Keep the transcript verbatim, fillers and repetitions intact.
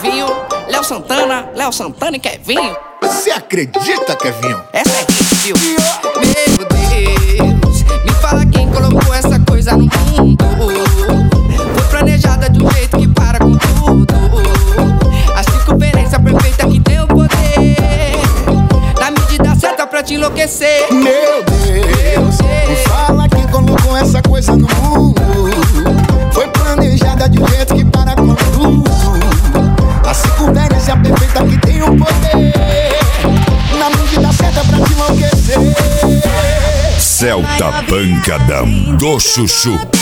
Kevinho, Léo Santana, Léo Santana e Kevinho. Você acredita, Kevinho? Essa é hit, viu? Meu Deus, me fala quem colocou essa coisa no mundo. Foi planejada de um jeito que para com tudo. A circunferência perfeita que tem o poder, na medida certa pra te enlouquecer. Meu Deus, me fala quem colocou essa coisa no mundo. Foi planejada de um jeito que para com tudo. A circunferência perfeita que tem o poder, na medida certa pra te enlouquecer. Celta Pancadão do Chuchu.